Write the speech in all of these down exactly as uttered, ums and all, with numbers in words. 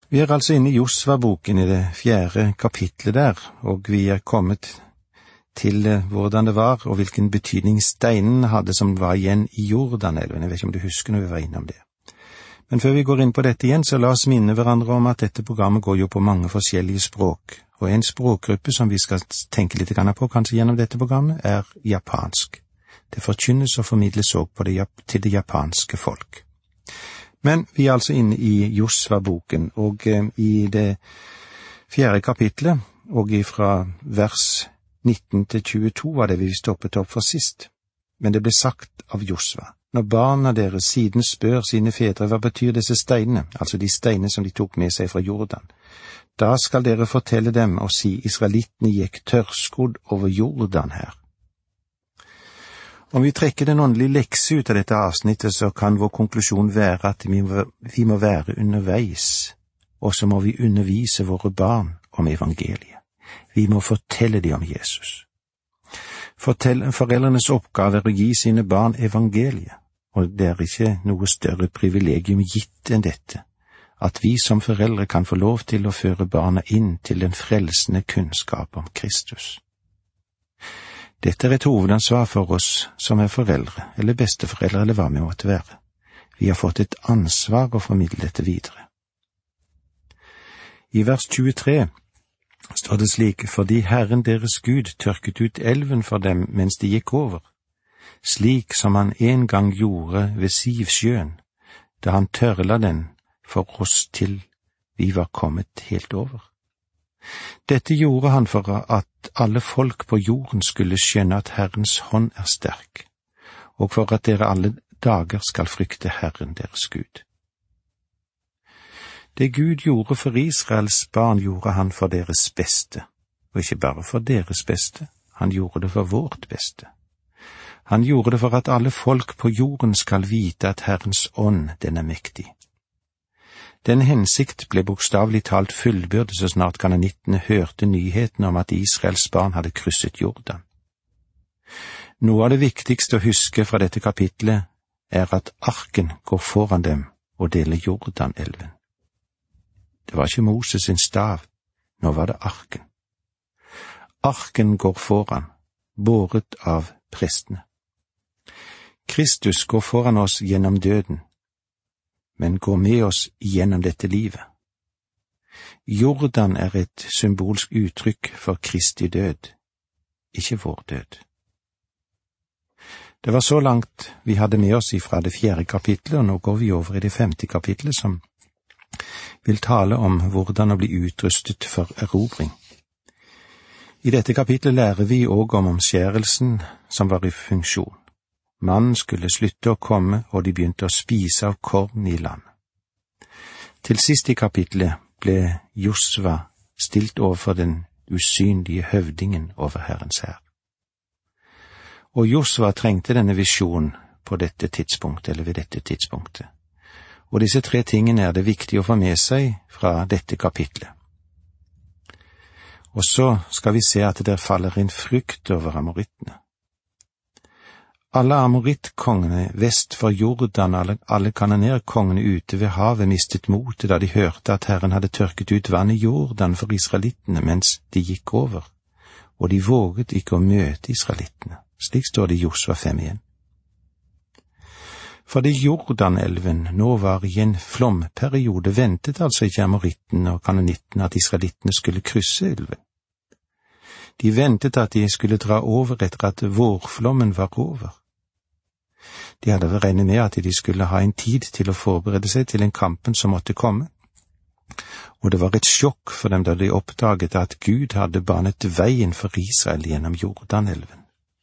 Vi er altså inne i Josva-boken i det fjerde kapitlet der, og vi er kommet til hvordan det var, og hvilken betydning steinen hadde som var igjen i Jordanelven. Jeg vet ikke om du husker når vi var innom det. Men før vi går inn på dette igjen, så la oss minne hverandre om at dette programmet går jo på mange forskjellige språk, og en språkgruppe som vi skal tenke litt på kanskje gjennom dette programmet, er japansk. Det forkynnes og formidles også på det, til det japanske folk. Men vi er altså inne i Josva-boken, og eh, i det fjerde kapitlet, og fra vers nitten til tjueto var det vi stoppet opp for sist. Men det ble sagt av Josva: når barna deres siden spør sine fedre hva betyr disse steinene, altså de steinene som de tok med seg fra Jordan, da skal dere fortelle dem og si: israelittene gikk tørrskodd over Jordan her. Om vi trekker den åndelige lekse ut av dette avsnittet, så kan vår konklusjon være at vi må være underveis, og så må vi undervise våre barn om evangeliet. Vi må fortelle dem om Jesus. Fortell, foreldrenes oppgave er å gi sine barn evangeliet, og det er ikke noe større privilegium gitt enn dette, at vi som foreldre kan få lov til å føre barna inn til den frelsende kunnskap om Kristus. Dette er et hovedansvar for oss som er foreldre, eller besteforeldre, eller hva vi måtte være. Vi har fått et ansvar å formidle dette videre. I vers tjuetre står det slik: fordi Herren deres Gud tørket ut elven for dem mens de gikk over, slik som han en gang gjorde ved Sivsjøen, da han tørla den for oss til vi var kommet helt over. Dette gjorde han for at alle folk på jorden skulle skjønne at Herrens hånd er sterk, og for at dere alle dager skal frykte Herren deres Gud. Det Gud gjorde for Israels barn, gjorde han for deres beste, og ikke bare for deres beste, han gjorde det for vårt beste. Han gjorde det for at alle folk på jorden skal vite at Herrens ånd, den er mektig. Den hensikt ble bokstavelig talt fullbyrdet så snart kananittene hørte nyheten om at Israels barn hadde krysset Jordan. Noe av det viktigste å huske fra dette kapitlet er at arken går foran dem og deler Jordanelven. Det var ikke Moses sin stav, nå var det arken. Arken går foran, båret av prestene. Kristus går foran oss gjennom døden, men går med oss gjennom dette livet. Jordan er et symbolsk uttrykk for Kristi død, ikke vår død. Det var så langt vi hadde med oss ifra det fjerde kapitlet, og nå går vi over i det femte kapitlet, som vil tale om hvordan å bli utrustet for erobring. I dette kapitlet lærer vi også om omskjærelsen som var i funksjon. Mannen skulle slutte å komme, og de begynte å spise av korn i land. Til sist i kapitlet ble Josva stilt overfor den usynlige høvdingen over Herrens hær. Og Josva trengte denne visjonen på dette tidspunktet, eller ved dette tidspunktet. Og disse tre tingene er det viktig å få med seg fra dette kapitlet. Og så skal vi se at det der faller inn frykt over amorittene. Alle amorittkongene vest for Jordan, alle, alle kanonerkongene ute ved havet mistet motet da de hørte at Herren hadde tørket ut vann i Jordan for israelittene mens de gikk over, og de våget ikke å møte israelittene. Slik står det i Josva fem igjen. Fordi Jordanelven nå var i en flomperiode, ventet altså ikke amorittene og kanonittene at israelittene skulle krysse elven. De ventet at de skulle dra over etter at vårflommen var over. De hadde vel regnet med at de skulle ha en tid til å forberede seg til en kampen som måtte komme. Og det var et sjokk for dem da de oppdaget at Gud hadde banet veien for Israel gjennom Jordanelven.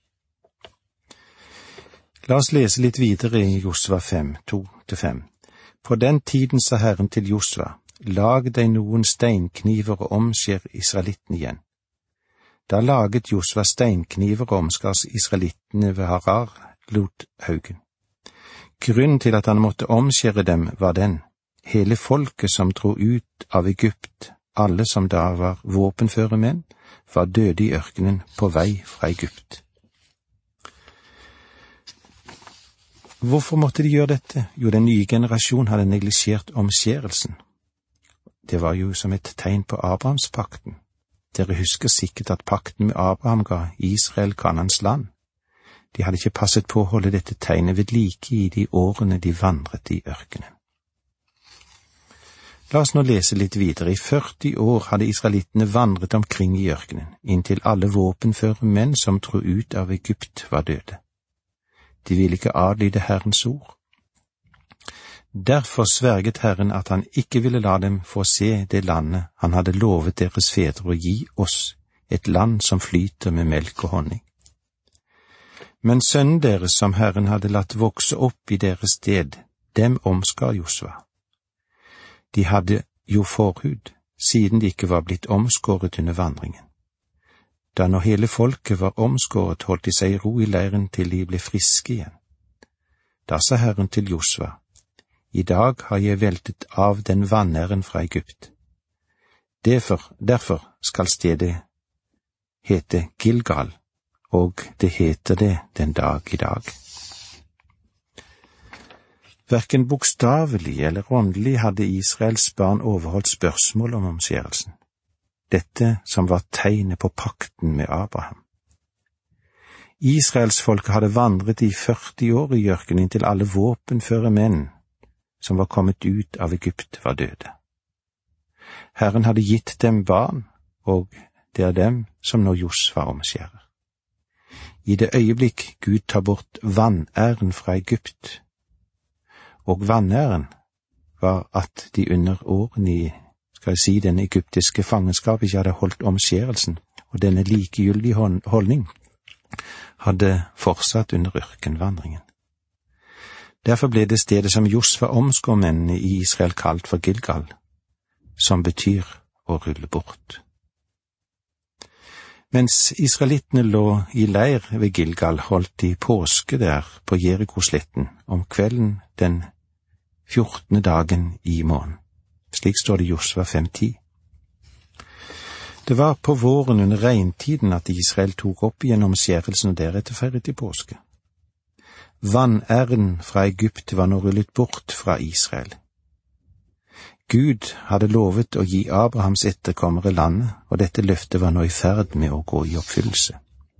La oss lese litt videre i Josva fem, to til fem. På den tiden sa Herren til Josva: lag deg noen steinkniver og omskjær israelittene igjen. Da laget Josva steinkniver og omskars israelittene ved Harar-Lothaugen. Grunnen til at han måtte omskjære dem var den: hele folket som dro ut av Egypt, alle som da var våpenføre menn, var døde i ørkenen på vei fra Egypt. Hvorfor måtte de gjøre dette? Jo, den nye generasjon hadde neglisjert omskjærelsen. det var jo som et tegn på Abrahamspakten. Dere husker sikkert at pakten med Abraham ga Israel Kanans land. De hadde ikke passet på å holde dette tegnet ved like i de årene de vandret i ørkenen. La oss nå lese litt videre. I førti år hadde israelittene vandret omkring i ørkenen, inntil alle våpenføre menn som dro ut av Egypt var døde. De ville ikke adlyde Herrens ord. Derfor sverget Herren at han ikke ville la dem få se det landet han hadde lovet deres fedre å gi oss, et land som flyter med melk og honning. Men sønnen deres som Herren hadde latt vokse opp i deres sted, dem omskar Josva. De hadde jo forhud, siden de ikke var blitt omskåret under vandringen. Da når hele folket var omskåret, holdt de seg i ro i leiren til de ble friske igjen. Da sa Herren til Josva, i dag har jeg veltet av den vanæren fra Egypt. Derfor, derfor skal stedet hete Gilgal, og det heter det den dag i dag. Hverken bokstavelig eller åndelig hadde Israels barn overholdt spørsmål om omskjærelsen, dette som var tegnet på pakten med Abraham. Israelsfolket hadde vandret i førti år i ørkenen inntil alle våpenføre menn som var kommet ut av Egypt var døde. Herren hadde gitt dem barn, og det er dem som nå Josva omskjærer. I det øyeblikk Gud tar bort vanæren fra Egypt, og vanæren var at de under årene i, skal jeg si, den egyptiske fangenskap ikke hadde holdt omskjærelsen, og denne likegyldige holdning hadde fortsatt under ørkenvandringen. Derfor ble det stedet som Josva omskår mennene i Israel kalt for Gilgal, som betyr å rulle bort. Mens israelittene lå i leir ved Gilgal, holdt de påske der på Jerikosletten om kvelden den fjortende dagen i måneden. Slik står det i Josva fem ti. Det var på våren under regntiden at Israel tok opp igjen omskjærelsen og deretter feiret de påske. Vanæren fra Egypt var nå rullet bort fra Israel. Gud hadde lovet å gi Abrahams etterkommere landet, og dette løftet var nå i ferd med å gå i oppfyllelse.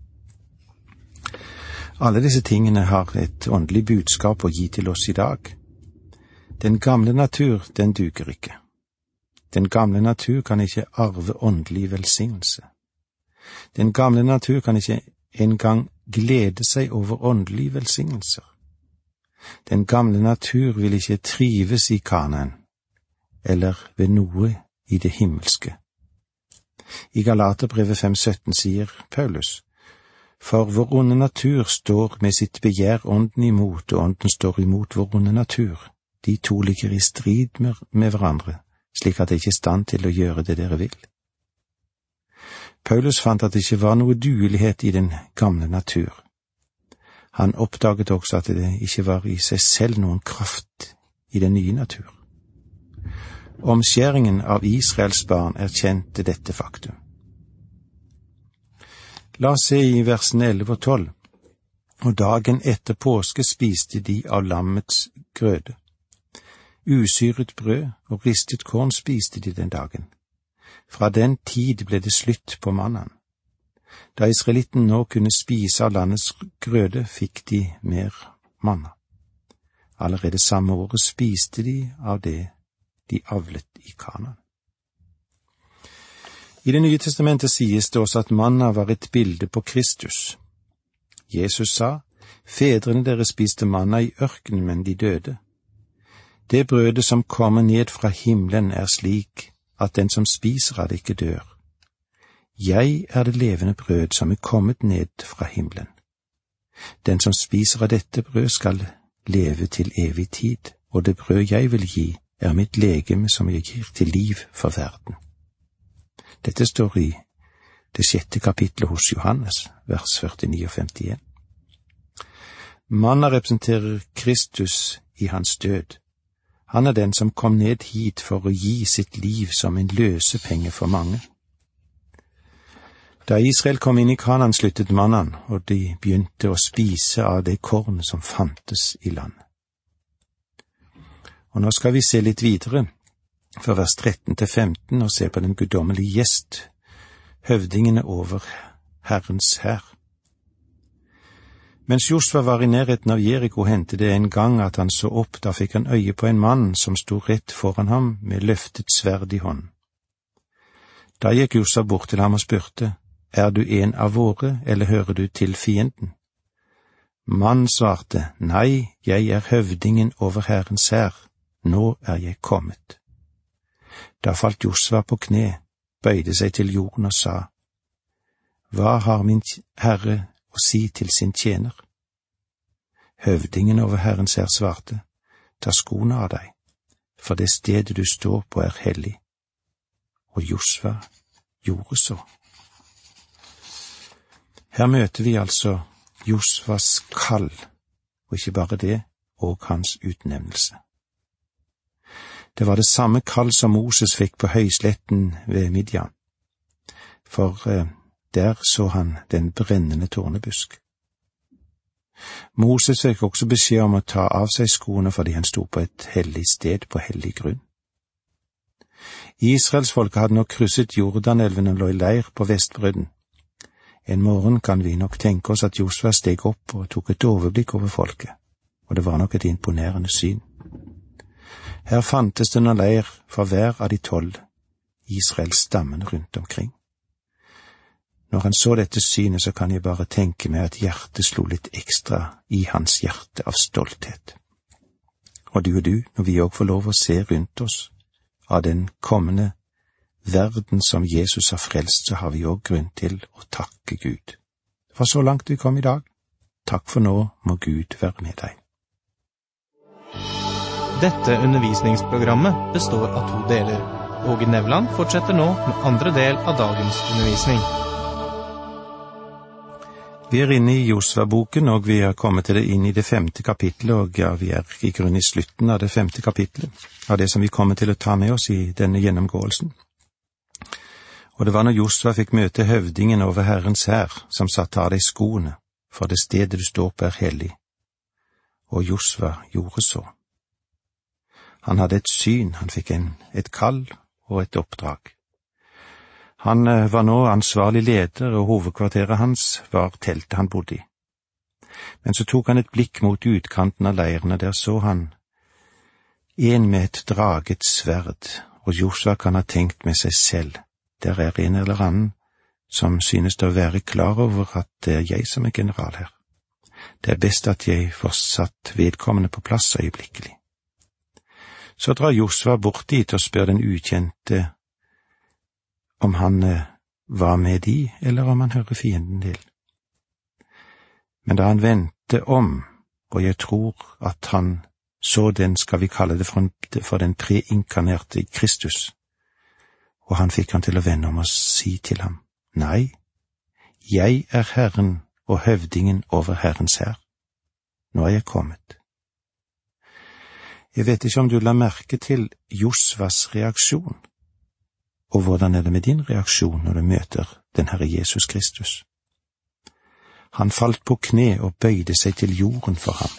Alle disse tingene har et åndelig budskap å gi til oss i dag. Den gamle natur, den duger ikke. Den gamle natur kan ikke arve åndelig velsignelse. Den gamle natur kan ikke engang glede seg over åndelige velsignelser. Den gamle natur vil ikke trives i Kanaan, eller ved noe i det himmelske. I Galaterbrevet fem sytten sier Paulus, for vår onde natur står med sitt begjær ånden imot, og ånden står imot vår onde natur. De to ligger i strid med, med hverandre, slik at de ikke er i stand til å gjøre det dere vil. Paulus fant at det ikke var noe duelighet i den gamle natur. Han oppdaget også at det ikke var i seg selv noen kraft i den nye natur. Omskjæringen av Israels barn erkjente dette faktum. La oss se i versene elleve og tolv. Og dagen etter påske spiste de av lammets grøde. Usyret brød og ristet korn spiste de den dagen. Fra den tid ble det slutt på mannen. Da israelitten nå kunne spise av landets grøde, fikk de mer manna. Allerede samme året spiste de av det de avlet i Kanaan. I Det nye testamentet sies det også at manna var et bilde på Kristus. Jesus sa, fedrene deres spiste manna i ørkenen, men de døde. Det brødet som kommer ned fra himmelen er slik at den som spiser av det ikke dør. Jeg er det levende brød som er kommet ned fra himmelen. Den som spiser av dette brød skal leve til evig tid, og det brød jeg vil gi er mitt legeme som jeg gir til liv for verden. Dette står i det sjette kapitlet hos Johannes, vers førtini og femtien. Manna representerer Kristus i hans død. Han er den som kom ned hit for å gi sitt liv som en løsepenge for mange. Da Israel kom inn i Kanaan, sluttet mannen, og de begynte å spise av det korn som fantes i landet. Og nå skal vi se litt videre fra vers tretten til femten, og se på den guddommelige gjest, høvdingene over Herrens hær. Mens Josva var i nærheten av Jeriko, hendte det en gang at han så opp, da fikk han øye på en mann som sto rett foran ham med løftet sverd i hånden. Da gikk Josva bort til ham og spurte, er du en av våre, eller hører du til fienden? Mannen svarte, nei, jeg er høvdingen over Herrens hær, nå er jeg kommet. Da falt Josva på kne, bøyde seg til jorden og sa, hva har min herre å si til sin tjener? Høvdingen over Herrens hær svarte, ta skoene av deg, for det stedet du står på er hellig. Og Josva gjorde så. Her møter vi altså Josvas kall, og ikke bare det, og hans utnevnelse. Det var det samme kall som Moses fikk på høysletten ved Midian, for eh, der så han den brennende tornebusk. Moses fikk også beskjed om å ta av seg skoene fordi han sto på et hellig sted på hellig grunn. Israelsfolket hadde nok krysset Jordanelven og lå i leir på Vestbredden. En morgen kan vi nok tenke oss at Josva steg opp og tok et overblikk over folket, og det var nok et imponerende syn. Her fantes det en leir for hver av de tolv Israels stammene rundt omkring. Når han så dette synet, så kan jeg bare tenke meg at hjertet slo litt ekstra i hans hjerte av stolthet. Og du og du, når vi også får lov å se rundt oss av den kommende verden som Jesus har frelst, så har vi også grunn til å takke Gud. Det var så langt vi kom i dag. Takk for nå, må Gud være med deg. Dette undervisningsprogrammet består av to deler. Åge Nevland fortsetter nå med andre del av dagens undervisning. Vi er inne i Josva-boken, og vi har kommet til det inn i det femte kapitlet, og ja, vi er i grunn i slutten av det femte kapitlet, av det som vi kommer til å ta med oss i denne gjennomgåelsen. Og det var når Josva fikk møte høvdingen over Herrens hær, som satt av deg skoene, for det stedet du står på er hellig. Og Josva gjorde så. Han hadde et syn, han fikk en, et kall og et oppdrag. Han var nå ansvarlig leder, og hovedkvarteret hans var teltet han bodde i. Men så tok han et blikk mot utkanten av leiren, og der så han en med et draget sverd, og Josva kan ha tenkt med seg selv, der er en eller annen som synes å være klar over at det er jeg som er general her. Det er best at jeg får satt vedkommende på plass øyeblikkelig. Så drar Josva bort dit og spør den ukjente om han eh, var med de, eller om han hører fienden til. Men da han vendte om, og jeg tror at han så den, skal vi kalle det for, for den preinkarnerte Kristus, og han fikk han til å vende om og si til ham, nei, jeg er Herren og høvdingen over Herrens hær. Nå er jeg kommet. Jeg vet ikke om du la merke til Josvas reaksjon, og hvordan er det med din reaksjon når du møter den Herre Jesus Kristus? Han falt på kne og bøyde seg til jorden for ham.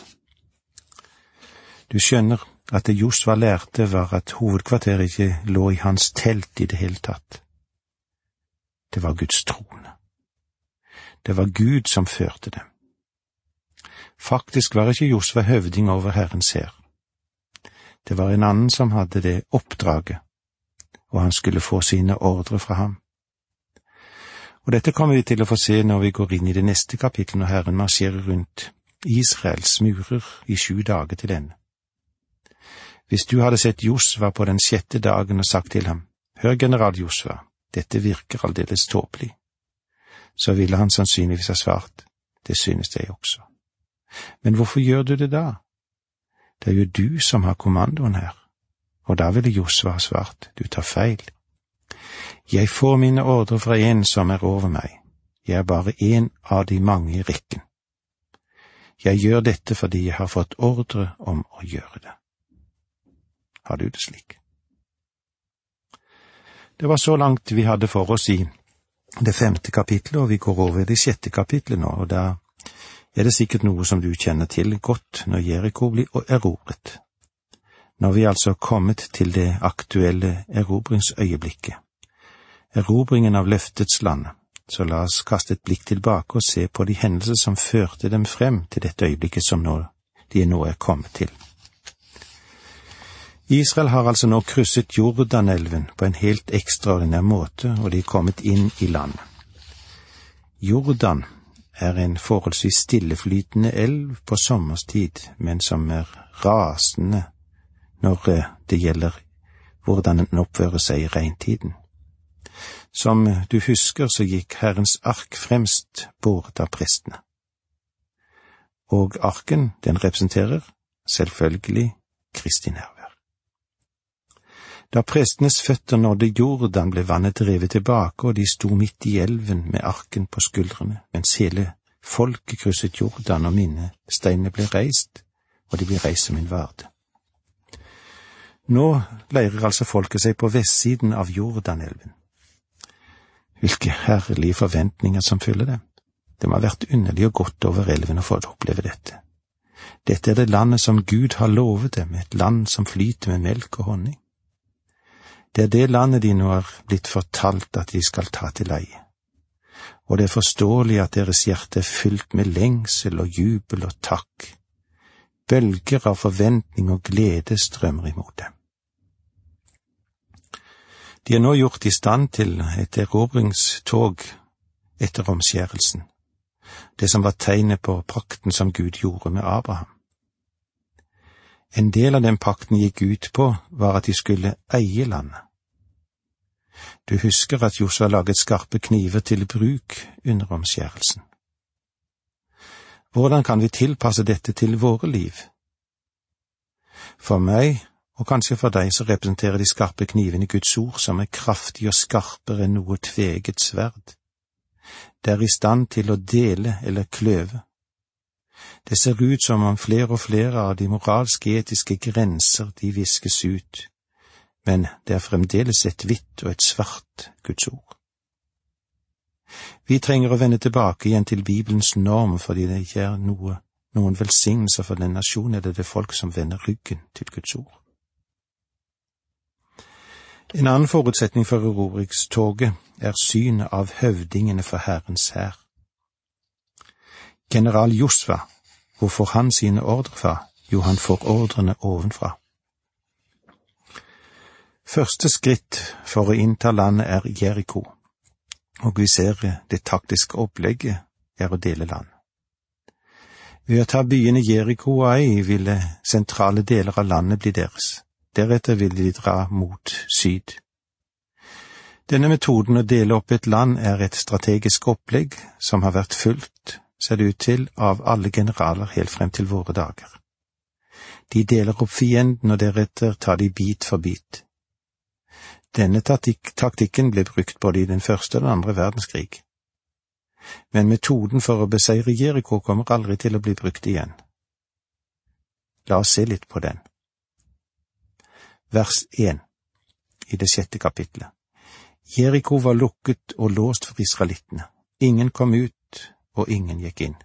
Du skjønner at det Josva lærte var at hovedkvarteret ikke lå i hans telt i det hele tatt. Det var Guds trone. Det var Gud som førte dem. Faktisk var ikke Josva høvding over Herrens hær. Det var en annen som hadde det oppdraget, og han skulle få sine ordre fra ham. Og dette kommer vi til å få se når vi går inn i det neste kapittel, når Herren marsjerer rundt Israels murer i sju dager til ende. Hvis du hadde sett Josva på den sjette dagen og sagt til ham, hør general Josva, dette virker aldeles tåpelig, så ville han sannsynligvis ha svart, det synes jeg også. Men hvorfor gjør du det da? Det er jo du som har kommandoen her. Og da ville Josva ha svart, du tar feil. Jeg får mine ordre fra en som er over meg. Jeg er bare en av de mange i rekken. Jeg gjør dette fordi jeg har fått ordre om å gjøre det. Har du det slik? Det var så langt vi hadde for oss i det femte kapitlet, og vi går over i det sjette kapitlet nå, og da er det sikkert noe som du kjenner til godt når Jeriko blir erobret. Når vi altså er kommet til det aktuelle erobringsøyeblikket, erobringen av løftets land, så la oss kaste et blikk tilbake og se på de hendelser som førte dem frem til dette øyeblikket som nå, de nå er kommet til. Israel har altså nå krysset Jordanelven på en helt ekstraordinær måte, og de er kommet inn i landet. Jordan er en forholdsvis stilleflytende elv på sommerstid, men som er rasende når det gjelder hvordan den oppfører seg i regntiden. Som du husker, så gikk Herrens ark fremst båret av prestene. Og arken, den representerer selvfølgelig Kristi nærvær. Da prestenes føtter nådde Jordan, ble vannet drevet tilbake, og de sto midt i elven med arken på skuldrene, mens hele folket krysset Jordan, og minnesteinene ble reist, og de ble reist som en varde. Nå leirer altså folket seg på vestsiden av Jordanelven. Hvilke herlige forventninger som fyller dem. Det må ha vært underlig og godt over elven å få oppleve dette. Dette er det landet som Gud har lovet dem, et land som flyter med melk og honning. Det er det landet de nå har blitt fortalt at de skal ta til leie. Og det er forståelig at deres hjerte er fylt med lengsel og jubel og takk. Bølger av forventning og glede strømmer imot dem. De er nå gjort i stand til et erobringstog etter omskjærelsen, det som var tegnet på pakten som Gud gjorde med Abraham. En del av den pakten gikk ut på var at de skulle eie landet. Du husker at Josua laget skarpe kniver til bruk under omskjærelsen. Hvordan kan vi tilpasse dette til våre liv? For meg, og kanskje for deg, så representerer de skarpe knivene Guds ord som er kraftig og skarpere enn noe tveget sverd. Det er i stand til å dele eller kløve. Det ser ut som om flere og flere av de moralske etiske grenser de viskes ut, men det er fremdeles et hvitt og et svart Guds ord. Vi trenger å vende tilbake igjen til Bibelens norm, fordi det ikke er noe, noen velsignelse for den nasjon eller det folk som vender ryggen til Guds ord. En annen forutsetning for erobringstoget er synet av høvdingene for Herrens hær. General Josva, hvor får han sine ordre fra? Jo, han får ordrene ovenfra. Første skritt for å innta landet er Jericho, og vi ser det taktiske opplegget er å dele land. Ved å ta byene Jericho og Ai ville sentrale deler av landet bli deres. Deretter ville de dra mot syd. Denne metoden å dele opp et land er et strategisk opplegg som har vært fulgt, ser det ut til, av alle generaler helt frem til våre dager. De deler opp fienden, og deretter tar de bit for bit. Denne taktik taktikken ble brukt både i den første og den andre verdenskrig. Men metoden for å beseire Jericho kommer aldri til å bli brukt igjen. La oss se litt på den. Vers én i det sjette kapitlet. Jericho var lukket og låst for israelittene. Ingen kom ut, og ingen gikk inn.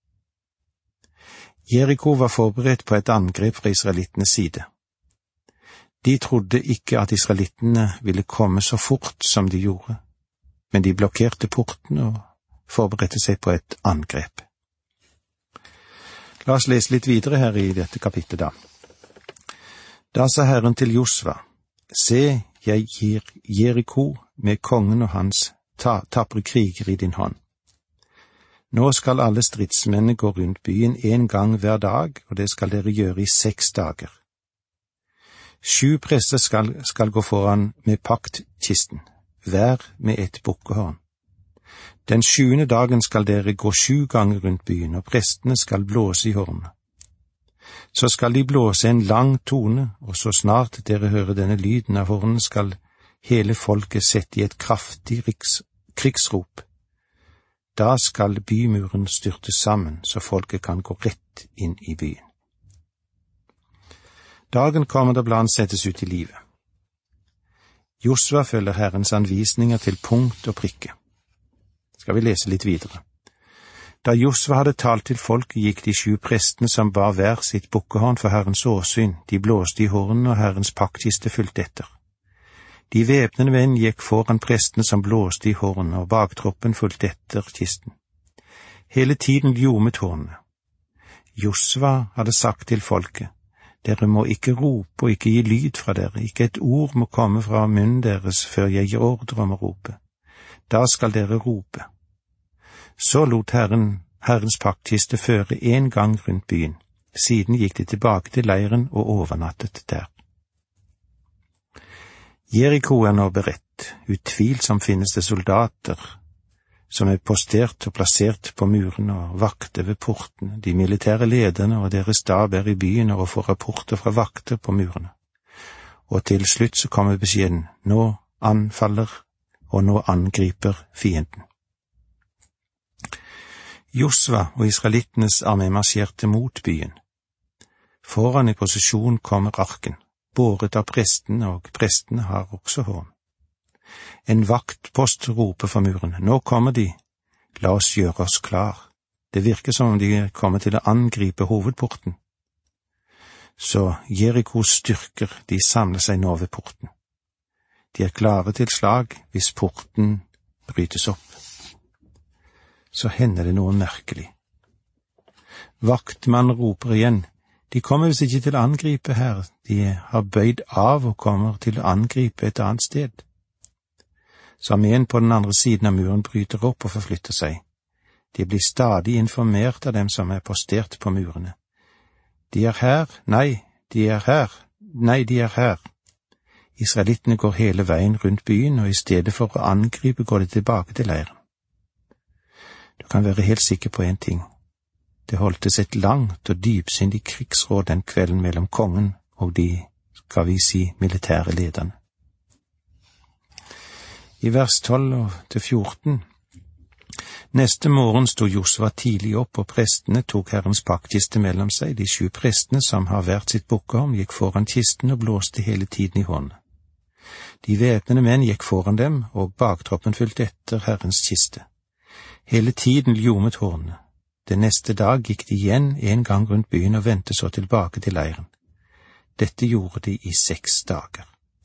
Jericho var forberedt på et angrep fra israelittenes side. De trodde ikke at israelittene ville komme så fort som de gjorde, men de blokkerte porten og forberedte seg på et angrep. La oss lese litt videre her i dette kapitlet da. Da sa Herren til Josva, se, jeg gir Jericho med kongen og hans ta tapre kriger i din hånd. Nå skal alle stridsmennene gå rundt byen en gang hver dag, og det skal dere gjøre i seks dager. Sju prester skal, skal gå foran med paktkisten, hver med et bukkehorn. Den sjuende dagen skal dere gå sju ganger rundt byen, og prestene skal blåse i hornet. Så skal de blåse en lang tone, og så snart dere hører denne lyden av hornen, skal hele folket sette i et kraftig riks, krigsrop. Da skal bymuren styrte sammen, så folket kan gå rett inn i byen. Dagen kommer da planen settes ut i livet. Josva følger Herrens anvisninger til punkt og prikke. Skal vi lese litt videre. Da Josva hadde talt til folket, gikk de sju prestene som bar hver sitt bukkehorn for Herrens åsyn, de blåste i hornene, og Herrens paktkiste fulgte etter. De væpnede menn gikk foran prestene som blåste i hornene, og baktroppen fulgte etter kisten. Hele tiden ljomet hornene. Josva hadde sagt til folket, dere må ikke rope og ikke gi lyd fra dere, ikke et ord må komme fra munnen deres før jeg gir ordre om å rope. Da skal dere rope. Så lot Herren, Herrens paktkiste føre en gang rundt byen. Siden gikk de tilbake til leiren og overnattet der. Jeriko er nå beredt. Utvilsomt finnes det soldater som er postert og plassert på murene og vakter ved portene. De militære lederne og deres stab er i byen og får rapporter fra vakter på murene. Og til slutt så kommer beskjeden, nå anfaller og nå angriper fienden. Josva og israelittenes armé marsjerte mot byen. Foran i posisjon kommer arken, båret av prestene, og prestene har også horn. En vaktpost roper fra muren, nå kommer de, la oss gjøre oss klar. Det virker som om de kommer til å angripe hovedporten. Så Jerikos styrker, de samler seg nå ved porten. De er klare til slag hvis porten brytes opp. Så hender det noe merkelig. Vaktmannen roper igjen, de kommer visst ikke til å angripe her, de har bøyd av og kommer til å angripe et annet sted. Så armeen på den andre siden av muren bryter opp og forflytter seg. De blir stadig informert av dem som er postert på murene. De er her, nei, de er her, nei, de er her. Israelittene går hele veien rundt byen, og i stedet for å angripe går de tilbake til leiren. Du kan være helt sikker på en ting. Det holdtes et langt og dypsindig krigsråd den kvelden mellom kongen og de, skal vi si, militære lederne. I vers tolv til fjorten. Neste morgen stod Josva tidlig opp, og prestene tok Herrens paktkiste mellom seg. De sju prestene som har hvert sitt bukkehorn, gikk foran kisten og blåste hele tiden i hånden. De væpnede menn gikk foran dem, og baktroppen fulgte etter Herrens kiste. Hele tiden ljomet hornene. Den neste dag gikk de igjen en gang rundt byen og vendte så tilbake til leiren. Dette gjorde de i seks dager.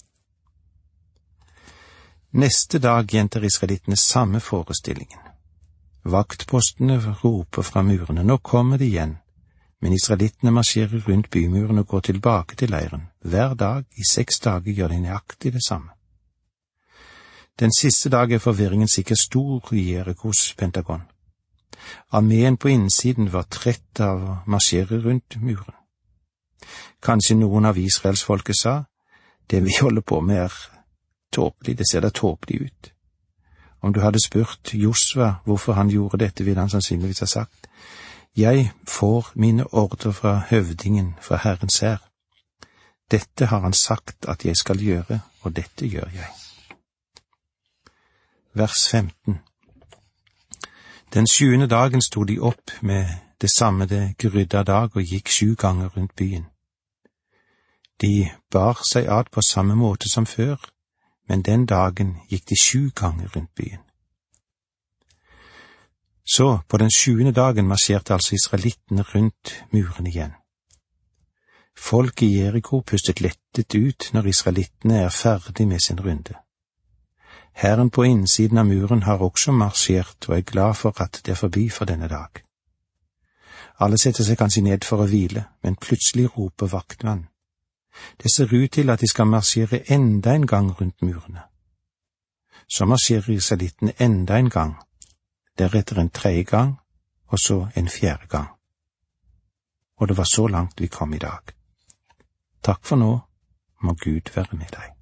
Neste dag gjentar israelittene samme forestillingen. Vaktpostene roper fra murene, nå kommer de igjen, men israelittene marsjerer rundt bymuren og går tilbake til leiren. Hver dag i seks dager gjør de nøyaktig det samme. Den siste dag er forvirringen sikkert stor i Jerikos Pentagon. Armeen på innsiden var trett av å marsjere rundt muren. Kanskje noen av israelsfolket sa, det vi holder på med er tåpelig, det ser da tåpelig ut. Om du hadde spurt Josva hvorfor han gjorde dette, ville han sannsynligvis ha sagt, jeg får mine ordre fra høvdingen, fra Herrens hær. Dette har han sagt at jeg skal gjøre, og dette gjør jeg. Vers femten. Den sjuende dagen stod de opp med det samme det grydda dag og gikk sju ganger rundt byen. De bar seg ad på samme måte som før, men den dagen gikk de sju ganger rundt byen. Så på den sjuende dagen marsjerte altså israelittene rundt muren igjen. Folk i Jeriko pustet lettet ut når israelittene er ferdig med sin runde. Hæren på innsiden av muren har også marsjert og er glad for at det er forbi for denne dag. Alle setter seg kanskje ned for å hvile, men plutselig roper vaktmannen. Det ser ut til at de skal marsjere enda en gang rundt murene. Så marsjerer israelittene enda en gang, deretter en tredje gang, og så en fjerde gang. Og det var så langt vi kom i dag. Takk for nå, må Gud være med deg.